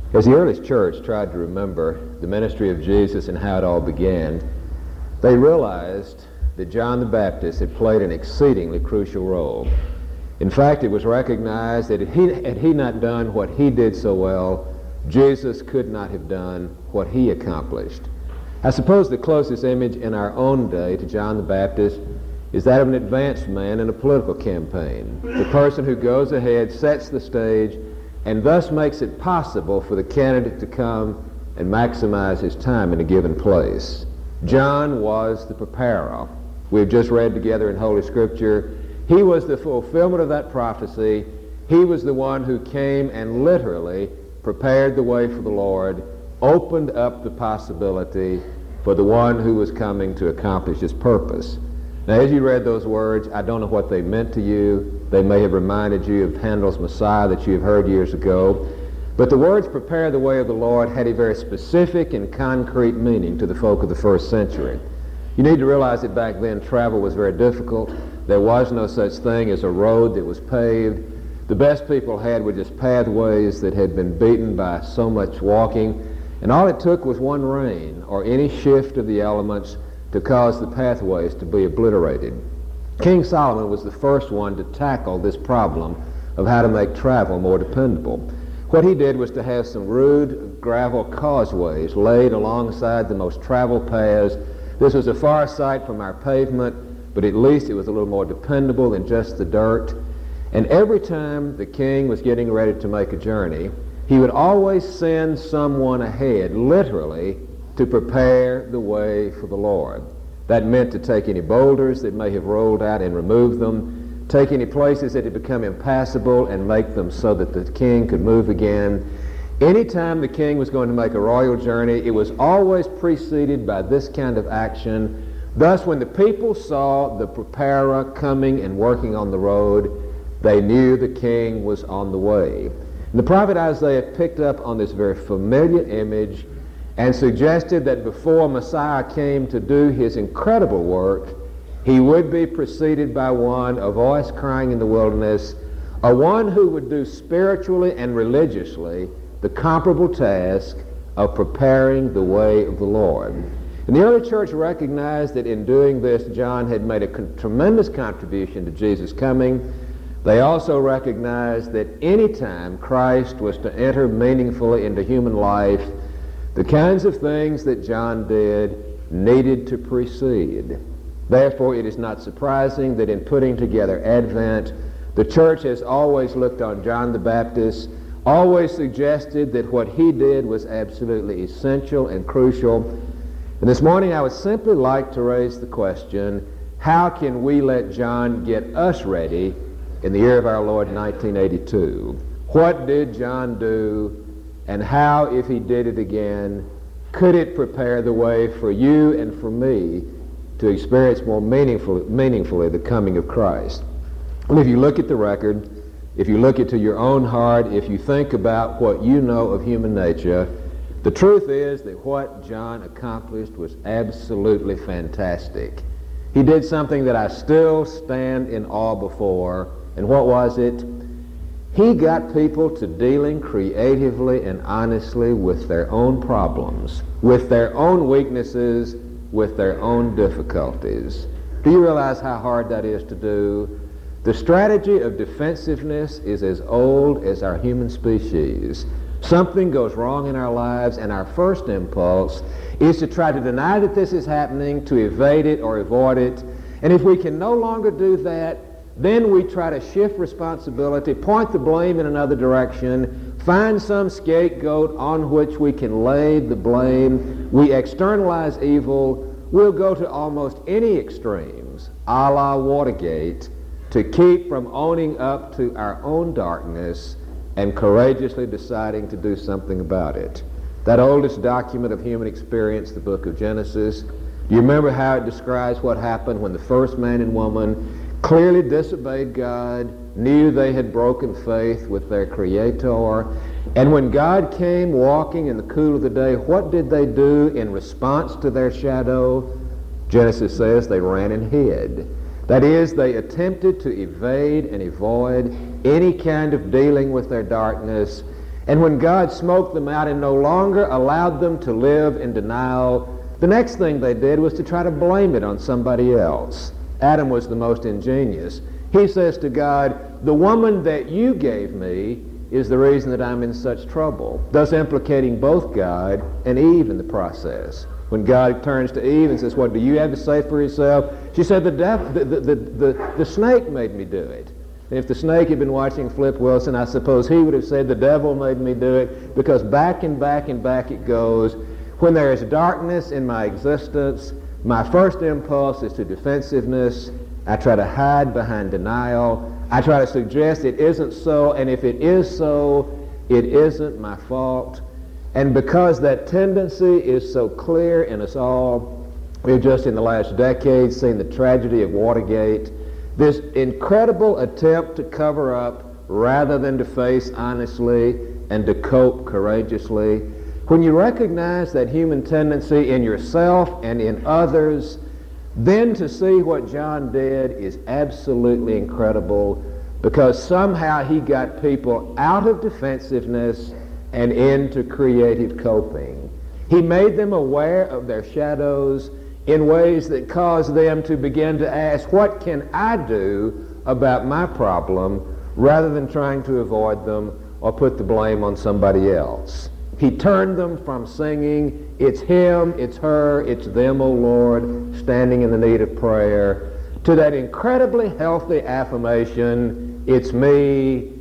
As the earliest church tried to remember the ministry of Jesus and how it all began, they realized that John the Baptist had played an exceedingly crucial role. In fact, it was recognized that had he not done what he did so well, Jesus could not have done what he accomplished. I suppose the closest image in our own day to John the Baptist is that of an advanced man in a political campaign, the person who goes ahead, sets the stage, and thus makes it possible for the candidate to come and maximize his time in a given place. John was the preparer. We've just read together in Holy Scripture, he was the fulfillment of that prophecy. He was the one who came and literally prepared the way for the Lord, opened up the possibility for the one who was coming to accomplish his purpose. Now, as you read those words, I don't know what they meant to you. They may have reminded you of Handel's Messiah that you have heard years ago. But the words "prepare the way of the Lord" had a very specific and concrete meaning to the folk of the first century. You need to realize that back then travel was very difficult. There was no such thing as a road that was paved. The best people had were just pathways that had been beaten by so much walking. And all it took was one rain or any shift of the elements to cause the pathways to be obliterated. King Solomon was the first one to tackle this problem of how to make travel more dependable. What he did was to have some rude gravel causeways laid alongside the most traveled paths. This was a far sight from our pavement, but at least it was a little more dependable than just the dirt. And every time the king was getting ready to make a journey, he would always send someone ahead, literally, to prepare the way for the Lord. That meant to take any boulders that may have rolled out and remove them, take any places that had become impassable and make them so that the king could move again. Anytime the king was going to make a royal journey, it was always preceded by this kind of action. Thus, when the people saw the preparer coming and working on the road, they knew the king was on the way. And the prophet Isaiah picked up on this very familiar image and suggested that before Messiah came to do his incredible work, he would be preceded by one, a voice crying in the wilderness, a one who would do spiritually and religiously the comparable task of preparing the way of the Lord. And the early church recognized that in doing this, John had made a tremendous contribution to Jesus' coming. They also recognized that any time Christ was to enter meaningfully into human life, the kinds of things that John did needed to precede. Therefore, it is not surprising that in putting together Advent, the church has always looked on John the Baptist, always suggested that what he did was absolutely essential and crucial. And this morning I would simply like to raise the question, how can we let John get us ready in the year of our Lord 1982? What did John do, and how, if he did it again, could it prepare the way for you and for me to experience more meaningfully the coming of Christ? And if you look at the record, if you look into your own heart, if you think about what you know of human nature, the truth is that what John accomplished was absolutely fantastic. He did something that I still stand in awe before. And what was it? He got people to dealing creatively and honestly with their own problems, with their own weaknesses, with their own difficulties. Do you realize how hard that is to do? The strategy of defensiveness is as old as our human species. Something goes wrong in our lives, and our first impulse is to try to deny that this is happening, to evade it or avoid it. And if we can no longer do that, then we try to shift responsibility, point the blame in another direction, find some scapegoat on which we can lay the blame. We externalize evil. We'll go to almost any extremes, a la Watergate, to keep from owning up to our own darkness and courageously deciding to do something about it. That oldest document of human experience, the book of Genesis, do you remember how it describes what happened when the first man and woman clearly disobeyed God, knew they had broken faith with their Creator, and when God came walking in the cool of the day, what did they do in response to their shadow? Genesis says they ran and hid. That is, they attempted to evade and avoid any kind of dealing with their darkness, And when God smoked them out and no longer allowed them to live in denial, the next thing they did was to try to blame it on somebody else. Adam was the most ingenious. He says to God, the woman that you gave me is the reason that I'm in such trouble, thus implicating both God and Eve in the process. When God turns to Eve and says, what do you have to say for yourself? She said, the snake made me do it. And if the snake had been watching Flip Wilson, I suppose he would have said, the devil made me do it, because back and back and back it goes. When there is darkness in my existence, my first impulse is to defensiveness. I try to hide behind denial. I try to suggest it isn't so, and if it is so, it isn't my fault. And because that tendency is so clear in us all, we've just in the last decade seen the tragedy of Watergate, this incredible attempt to cover up rather than to face honestly and to cope courageously. When you recognize that human tendency in yourself and in others, then to see what John did is absolutely incredible, because somehow he got people out of defensiveness and into creative coping. He made them aware of their shadows in ways that caused them to begin to ask, what can I do about my problem, rather than trying to avoid them or put the blame on somebody else. He turned them from singing, it's him, it's her, it's them, O Lord, standing in the need of prayer, to that incredibly healthy affirmation, it's me,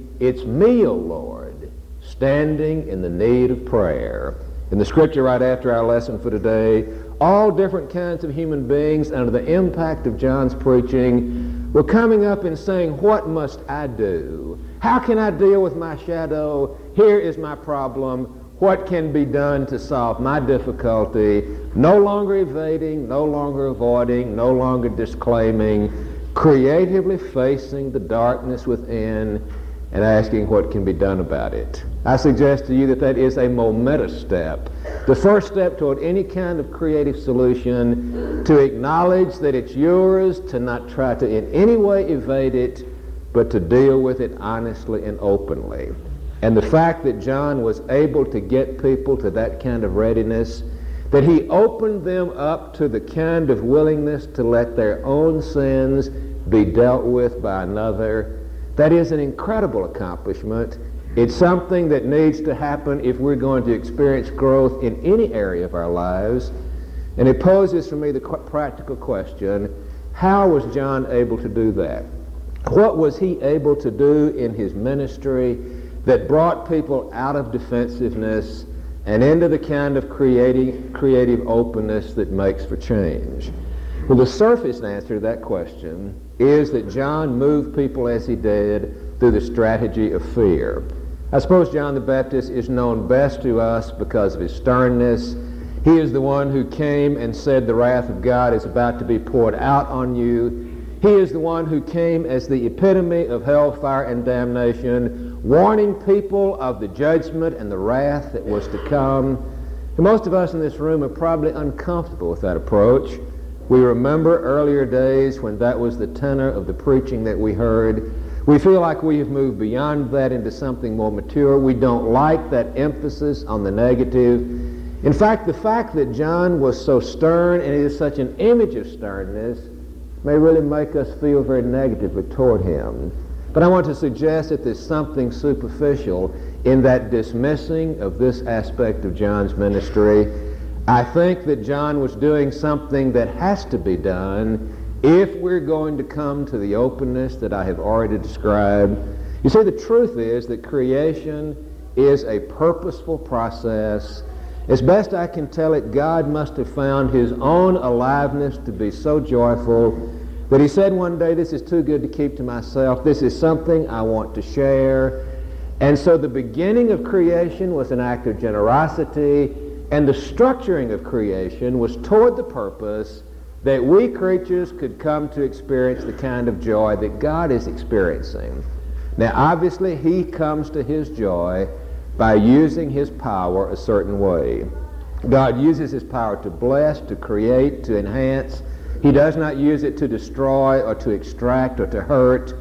O Lord, standing in the need of prayer. In the scripture right after our lesson for today, all different kinds of human beings under the impact of John's preaching were coming up and saying, what must I do? How can I deal with my shadow? Here is my problem. What can be done to solve my difficulty? No longer evading, no longer avoiding, no longer disclaiming, creatively facing the darkness within and asking what can be done about it. I suggest to you that that is a momentous step. The first step toward any kind of creative solution, to acknowledge that it's yours, to not try to in any way evade it, but to deal with it honestly and openly. And the fact that John was able to get people to that kind of readiness, that he opened them up to the kind of willingness to let their own sins be dealt with by another, that is an incredible accomplishment. It's something that needs to happen if we're going to experience growth in any area of our lives. And it poses for me the practical question, how was John able to do that? What was he able to do in his ministry that brought people out of defensiveness and into the kind of creative openness that makes for change? Well, the surface answer to that question is that John moved people as he did through the strategy of fear. I suppose John the Baptist is known best to us because of his sternness. He is the one who came and said the wrath of God is about to be poured out on you. He is the one who came as the epitome of hellfire and damnation, warning people of the judgment and the wrath that was to come. And most of us in this room are probably uncomfortable with that approach. We remember earlier days when that was the tenor of the preaching that we heard. We feel like we have moved beyond that into something more mature. We don't like that emphasis on the negative. In fact, the fact that John was so stern and is such an image of sternness may really make us feel very negatively toward him. But I want to suggest that there's something superficial in that dismissing of this aspect of John's ministry. I think that John was doing something that has to be done if we're going to come to the openness that I have already described. You see, the truth is that creation is a purposeful process. As best I can tell it, God must have found his own aliveness to be so joyful that he said one day, this is too good to keep to myself. This is something I want to share. And so the beginning of creation was an act of generosity, and the structuring of creation was toward the purpose that we creatures could come to experience the kind of joy that God is experiencing. Now, obviously, he comes to his joy by using his power a certain way. God uses his power to bless, to create, to enhance. He does not use it to destroy or to extract or to hurt.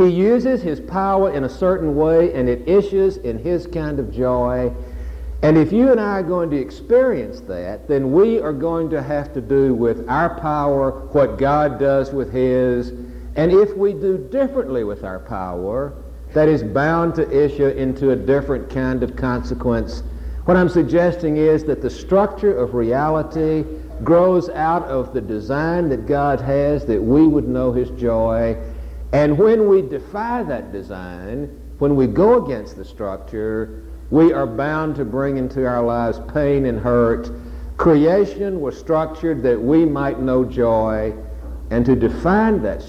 He uses his power in a certain way, and it issues in his kind of joy. And if you and I are going to experience that, then we are going to have to do with our power what God does with his. And if we do differently with our power, that is bound to issue into a different kind of consequence. What I'm suggesting is that the structure of reality grows out of the design that God has, that we would know his joy. And when we defy that design, when we go against the structure, we are bound to bring into our lives pain and hurt. Creation was structured that we might know joy, and to defy that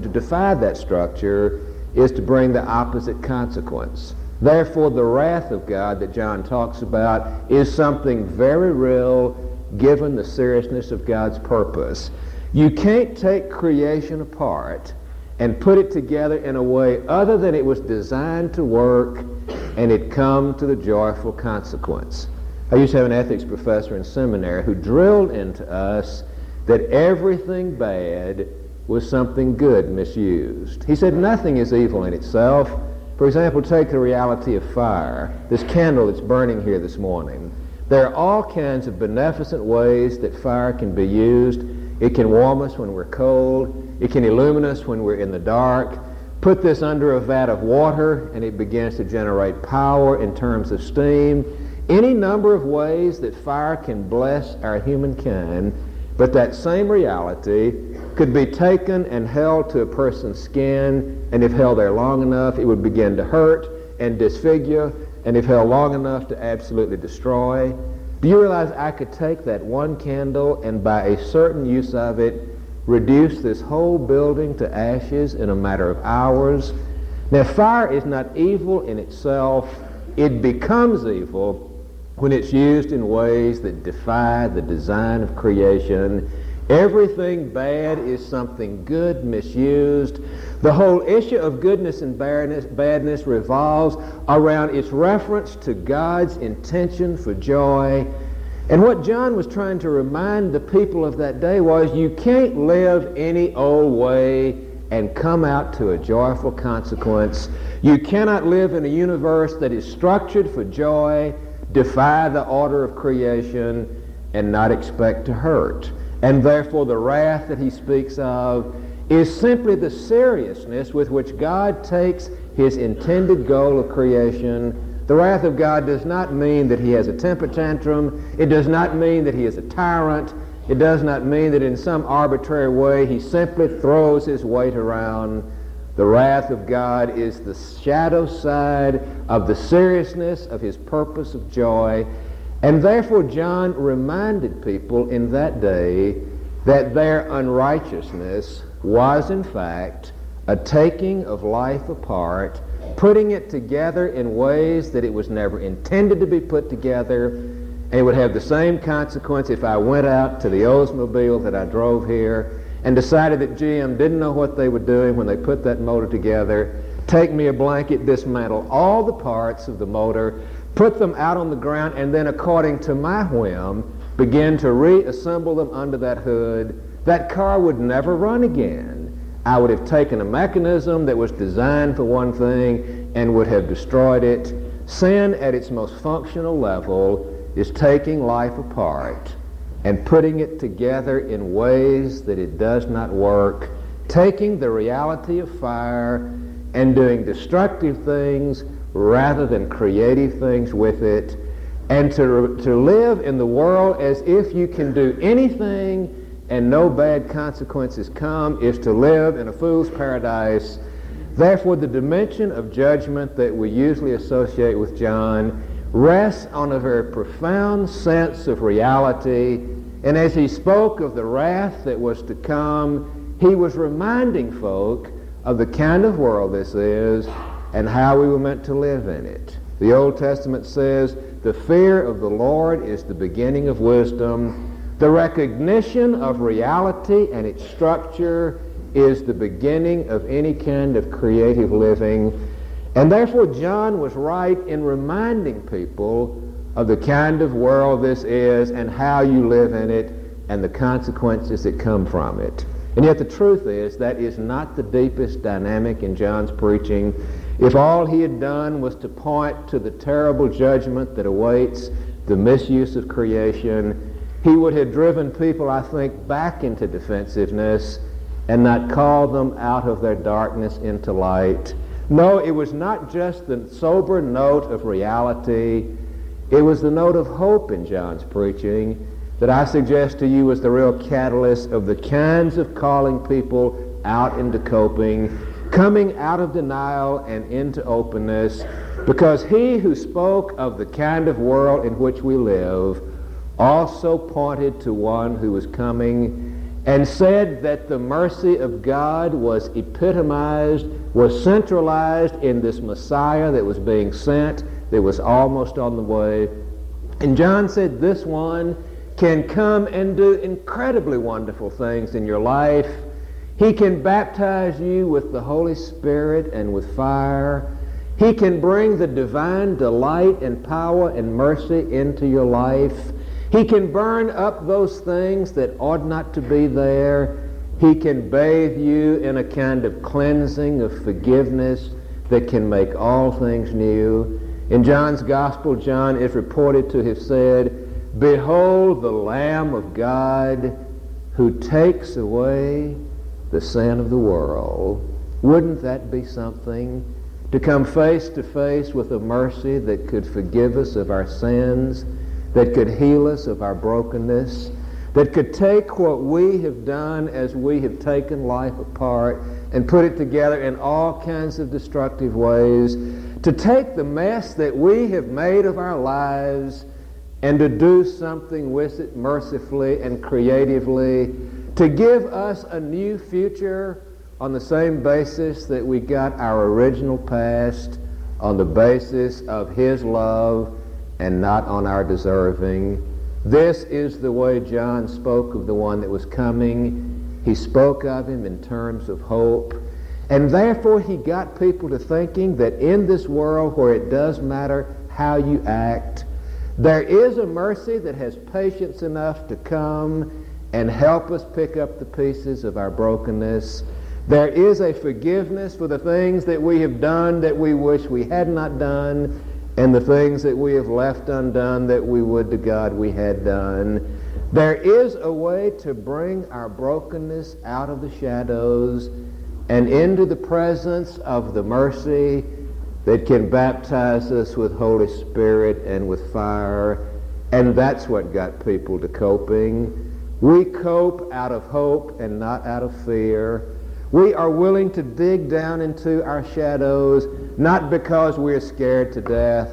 structure is to bring the opposite consequence. Therefore, the wrath of God that John talks about is something very real given the seriousness of God's purpose. You can't take creation apart and put it together in a way other than it was designed to work, and it come to the joyful consequence. I used to have an ethics professor in seminary who drilled into us that everything bad was something good misused. He said nothing is evil in itself. For example, take the reality of fire, this candle that's burning here this morning. There are all kinds of beneficent ways that fire can be used. It can warm us when we're cold. It can illumine us when we're in the dark. Put this under a vat of water and it begins to generate power in terms of steam. Any number of ways that fire can bless our humankind, but that same reality could be taken and held to a person's skin, and if held there long enough, it would begin to hurt and disfigure, and if held long enough, to absolutely destroy. Do you realize I could take that one candle and by a certain use of it reduce this whole building to ashes in a matter of hours? Now, fire is not evil in itself. It becomes evil when it's used in ways that defy the design of creation. Everything bad is something good misused. The whole issue of goodness and badness revolves around its reference to God's intention for joy. And what John was trying to remind the people of that day was, you can't live any old way and come out to a joyful consequence. You cannot live in a universe that is structured for joy, defy the order of creation, and not expect to hurt. And therefore the wrath that he speaks of is simply the seriousness with which God takes his intended goal of creation. The wrath of God does not mean that he has a temper tantrum. It does not mean that he is a tyrant. It does not mean that in some arbitrary way he simply throws his weight around. The wrath of God is the shadow side of the seriousness of his purpose of joy. And therefore John reminded people in that day that their unrighteousness was in fact a taking of life apart, putting it together in ways that it was never intended to be put together. And it would have the same consequence if I went out to the Oldsmobile that I drove here and decided that GM didn't know what they were doing when they put that motor together, take me a blanket, dismantle all the parts of the motor, put them out on the ground, and then according to my whim, begin to reassemble them under that hood. That car would never run again. I would have taken a mechanism that was designed for one thing and would have destroyed it. Sin at its most functional level is taking life apart and putting it together in ways that it does not work, taking the reality of fire and doing destructive things rather than creative things with it, and to live in the world as if you can do anything and no bad consequences come is to live in a fool's paradise. Therefore, the dimension of judgment that we usually associate with John rests on a very profound sense of reality. And as he spoke of the wrath that was to come, he was reminding folk of the kind of world this is and how we were meant to live in it. The Old Testament says, the fear of the Lord is the beginning of wisdom. The recognition of reality and its structure is the beginning of any kind of creative living. And therefore John was right in reminding people of the kind of world this is and how you live in it and the consequences that come from it. And yet the truth is that is not the deepest dynamic in John's preaching. If all he had done was to point to the terrible judgment that awaits the misuse of creation, he would have driven people, I think, back into defensiveness and not called them out of their darkness into light. No, it was not just the sober note of reality. It was the note of hope in John's preaching that I suggest to you was the real catalyst of the kinds of calling people out into coping, coming out of denial and into openness, because he who spoke of the kind of world in which we live also pointed to one who was coming and said that the mercy of God was epitomized, was centralized in this Messiah that was being sent, that was almost on the way. And John said this one can come and do incredibly wonderful things in your life. He can baptize you with the Holy Spirit and with fire. He can bring the divine delight and power and mercy into your life. He can burn up those things that ought not to be there. He can bathe you in a kind of cleansing of forgiveness that can make all things new. In John's Gospel, John is reported to have said, "Behold the Lamb of God who takes away the sin of the world." Wouldn't that be something? To come face to face with a mercy that could forgive us of our sins, that could heal us of our brokenness, that could take what we have done as we have taken life apart and put it together in all kinds of destructive ways, to take the mess that we have made of our lives and to do something with it mercifully and creatively, to give us a new future on the same basis that we got our original past, on the basis of his love and not on our deserving. This is the way John spoke of the one that was coming. He spoke of him in terms of hope. And therefore he got people to thinking that in this world where it does matter how you act, there is a mercy that has patience enough to come and help us pick up the pieces of our brokenness. There is a forgiveness for the things that we have done that we wish we had not done, and the things that we have left undone that we would to God we had done. There is a way to bring our brokenness out of the shadows and into the presence of the mercy that can baptize us with Holy Spirit and with fire. And that's what got people to coping. We cope out of hope and not out of fear. We are willing to dig down into our shadows, not because we're scared to death,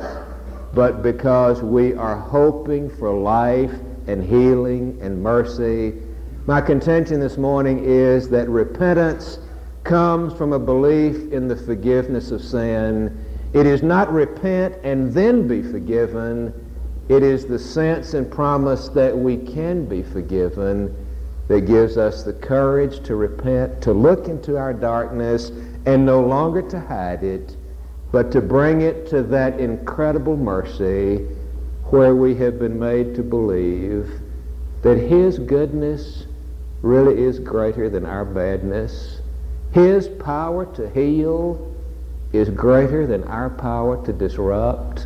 but because we are hoping for life and healing and mercy. My contention this morning is that repentance comes from a belief in the forgiveness of sin. It is not repent and then be forgiven. It is the sense and promise that we can be forgiven that gives us the courage to repent, to look into our darkness, and no longer to hide it, but to bring it to that incredible mercy where we have been made to believe that his goodness really is greater than our badness. His power to heal is greater than our power to disrupt.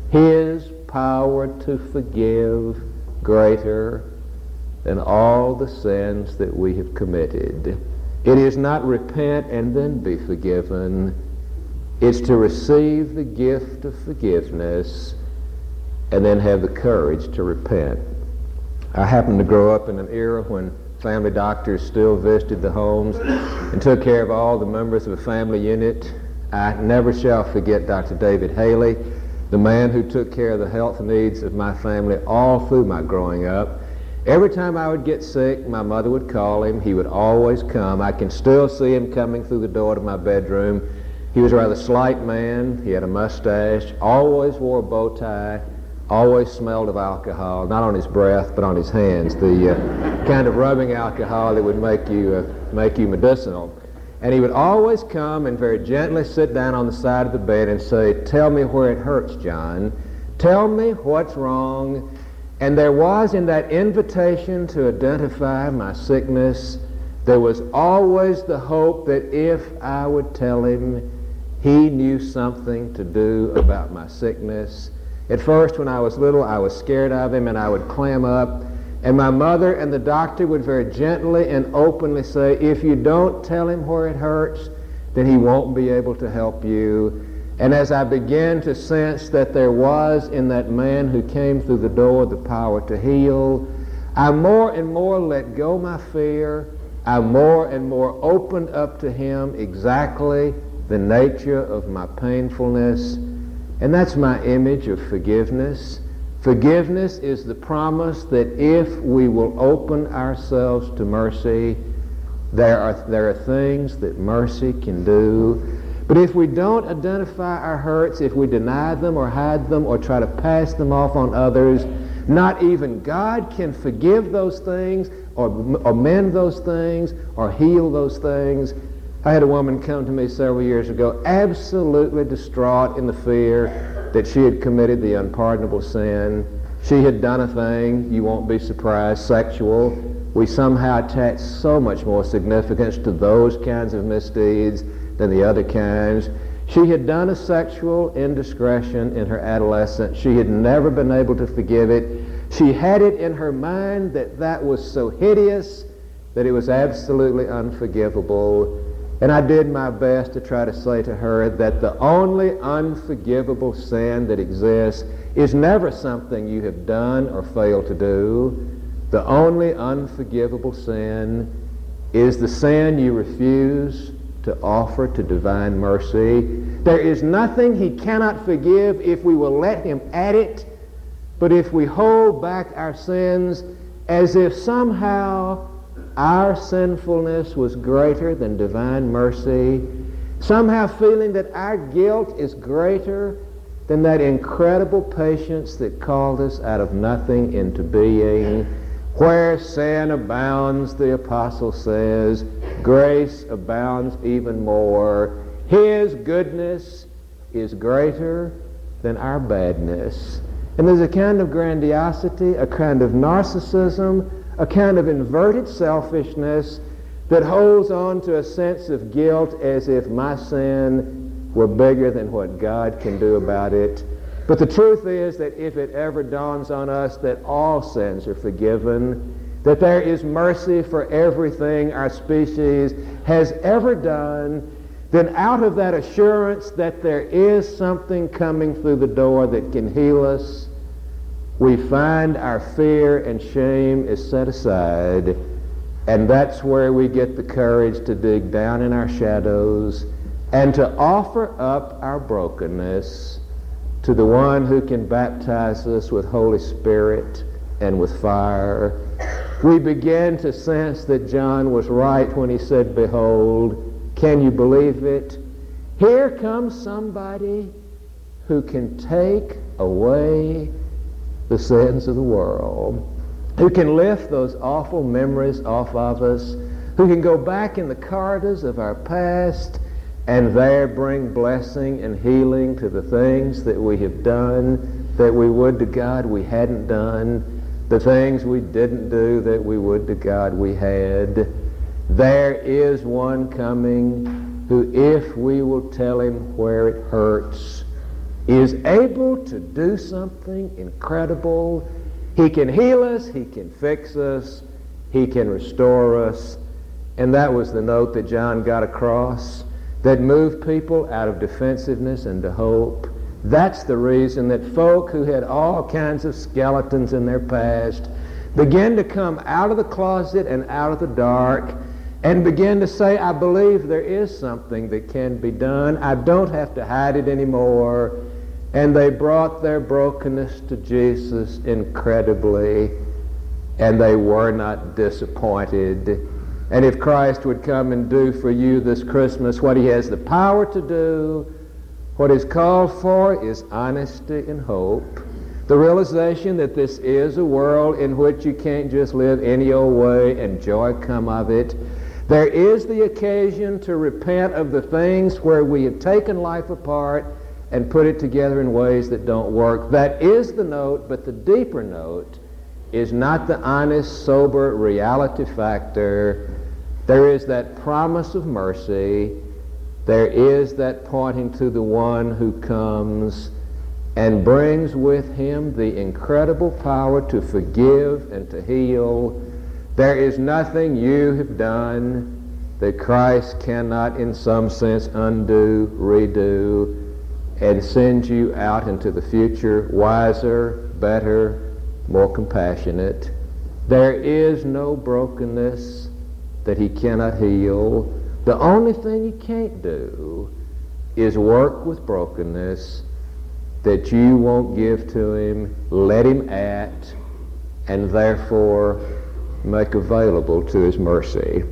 His power to forgive greater than all the sins that we have committed. It is not repent and then be forgiven. It's to receive the gift of forgiveness and then have the courage to repent. I happened to grow up in an era when family doctors still visited the homes and took care of all the members of a family unit. I never shall forget Dr. David Haley, the man who took care of the health needs of my family all through my growing up. Every time I would get sick, my mother would call him. He would always come. I can still see him coming through the door to my bedroom. He was a rather slight man. He had a mustache, always wore a bow tie, always smelled of alcohol, not on his breath, but on his hands, the kind of rubbing alcohol that would make you medicinal. And he would always come and very gently sit down on the side of the bed and say, "Tell me where it hurts, John. Tell me what's wrong." And there was in that invitation to identify my sickness, There was always the hope that if I would tell him, he knew something to do about my sickness. At first, when I was little, I was scared of him, and I would clam up. And my mother and the doctor would very gently and openly say, if you don't tell him where it hurts, then he won't be able to help you. And as I began to sense that there was in that man who came through the door the power to heal, I more and more let go my fear. I more and more opened up to him exactly the nature of my painfulness. And that's my image of forgiveness. Forgiveness is the promise that if we will open ourselves to mercy, there are things that mercy can do. But if we don't identify our hurts, if we deny them or hide them or try to pass them off on others, not even God can forgive those things or mend those things or heal those things. I had a woman come to me several years ago absolutely distraught in the fear that she had committed the unpardonable sin. She had done a thing, you won't be surprised, sexual. We somehow attach so much more significance to those kinds of misdeeds than the other kinds. She had done a sexual indiscretion in her adolescence. She had never been able to forgive it. She had it in her mind that that was so hideous that it was absolutely unforgivable. And I did my best to try to say to her that the only unforgivable sin that exists is never something you have done or failed to do. The only unforgivable sin is the sin you refuse to offer to divine mercy. There is nothing he cannot forgive if we will let him at it, but if we hold back our sins as if somehow our sinfulness was greater than divine mercy, somehow feeling that our guilt is greater than that incredible patience that called us out of nothing into being. Where sin abounds, the apostle says, grace abounds even more. His goodness is greater than our badness. And there's a kind of grandiosity, a kind of narcissism, a kind of inverted selfishness that holds on to a sense of guilt as if my sin were bigger than what God can do about it. But the truth is that if it ever dawns on us that all sins are forgiven, that there is mercy for everything our species has ever done, then out of that assurance that there is something coming through the door that can heal us, we find our fear and shame is set aside, and that's where we get the courage to dig down in our shadows and to offer up our brokenness to the one who can baptize us with Holy Spirit and with fire. We begin to sense that John was right when he said, behold, can you believe it? Here comes somebody who can take away the sins of the world, who can lift those awful memories off of us, who can go back in the corridors of our past and there bring blessing and healing to the things that we have done, that we would to God we hadn't done, the things we didn't do that we would to God we had. There is one coming who, if we will tell him where it hurts, is able to do something incredible. He can heal us, he can fix us, he can restore us. And that was the note that John got across that moved people out of defensiveness into hope. That's the reason that folk who had all kinds of skeletons in their past began to come out of the closet and out of the dark and begin to say, I believe there is something that can be done. I don't have to hide it anymore. And they brought their brokenness to Jesus incredibly, and they were not disappointed. And if Christ would come and do for you this Christmas what he has the power to do, what is called for is honesty and hope. The realization that this is a world in which you can't just live any old way and joy come of it. There is the occasion to repent of the things where we have taken life apart and put it together in ways that don't work. That is the note, but the deeper note is not the honest, sober reality factor, There is that promise of mercy. There is that pointing to the one who comes and brings with him the incredible power to forgive and to heal. There is nothing you have done that Christ cannot in some sense undo, redo, and send you out into the future wiser, better, more compassionate. There is no brokenness that he cannot heal. The only thing he can't do is work with brokenness that you won't give to him, let him at, and therefore make available to his mercy.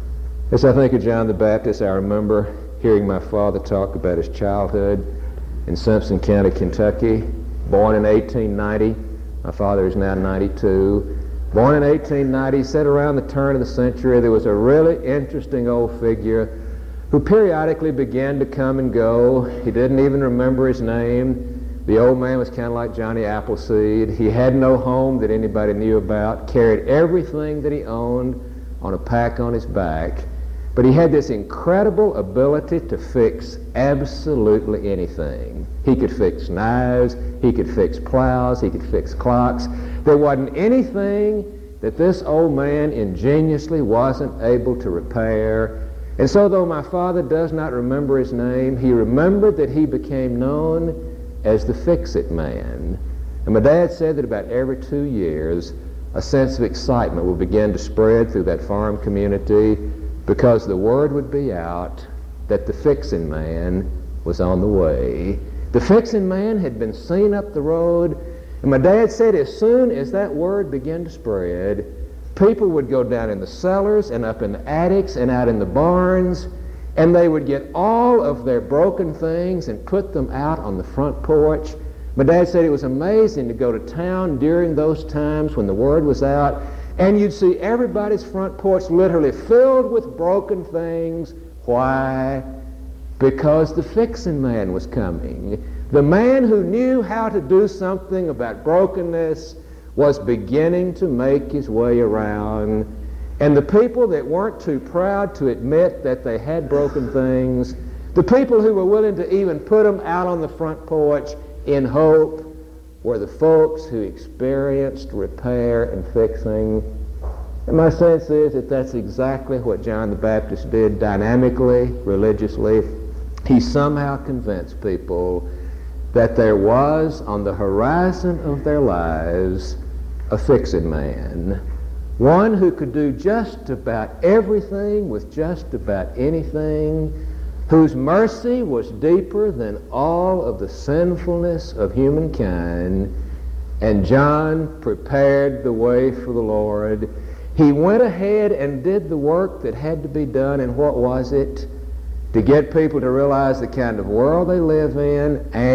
As I think of John the Baptist, I remember hearing my father talk about his childhood in Simpson County, Kentucky. Born in 1890. My father is now 92. Born in 1890, said around the turn of the century there was a really interesting old figure who periodically began to come and go. He didn't even remember his name. The old man was kind of like Johnny Appleseed. He had no home that anybody knew about, carried everything that he owned on a pack on his back. But he had this incredible ability to fix absolutely anything. He could fix knives, he could fix plows, he could fix clocks. There wasn't anything that this old man ingeniously wasn't able to repair. And so though my father does not remember his name, he remembered that he became known as the Fix-It Man. And my dad said that about every 2 years, a sense of excitement would begin to spread through that farm community because the word would be out that the Fixin' Man was on the way. The Fixin' Man had been seen up the road, and my dad said as soon as that word began to spread, people would go down in the cellars and up in the attics and out in the barns, and they would get all of their broken things and put them out on the front porch. My dad said it was amazing to go to town during those times when the word was out, and you'd see everybody's front porch literally filled with broken things. Why? Because the Fixin' Man was coming. The man who knew how to do something about brokenness was beginning to make his way around. And the people that weren't too proud to admit that they had broken things, the people who were willing to even put them out on the front porch in hope, were the folks who experienced repair and fixing. And my sense is that that's exactly what John the Baptist did dynamically, religiously. He somehow convinced people that there was on the horizon of their lives a Fixin' Man, one who could do just about everything with just about anything, whose mercy was deeper than all of the sinfulness of humankind. And John prepared the way for the Lord. He went ahead and did the work that had to be done, and what was it? To get people to realize the kind of world they live in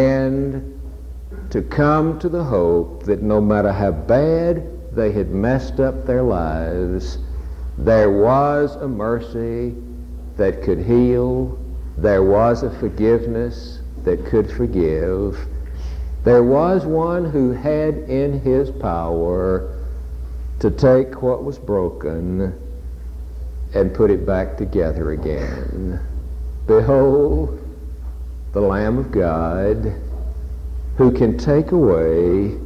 and to come to the hope that no matter how bad they had messed up their lives, there was a mercy that could heal. There was a forgiveness that could forgive. There was one who had in his power to take what was broken and put it back together again. Behold, the Lamb of God who can take away,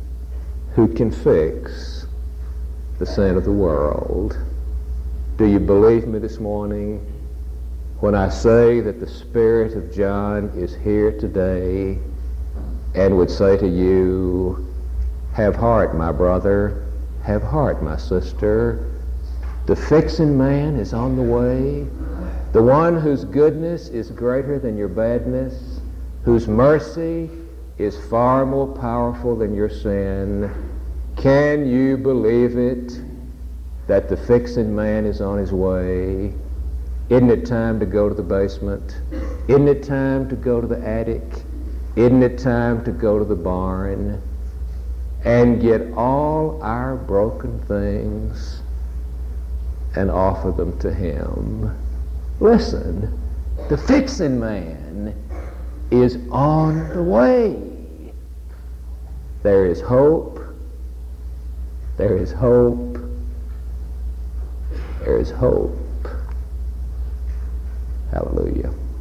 who can fix the sin of the world. Do you believe me this morning when I say that the Spirit of John is here today and would say to you, have heart, my brother, have heart, my sister. The Fixin' Man is on the way. The one whose goodness is greater than your badness, whose mercy is far more powerful than your sin. Can you believe it, that the Fixin' Man is on his way? Isn't it time to go to the basement? Isn't it time to go to the attic? Isn't it time to go to the barn and get all our broken things and offer them to him? Listen, the Fixin' Man is on the way. There is hope. There is hope. There is hope. Hallelujah.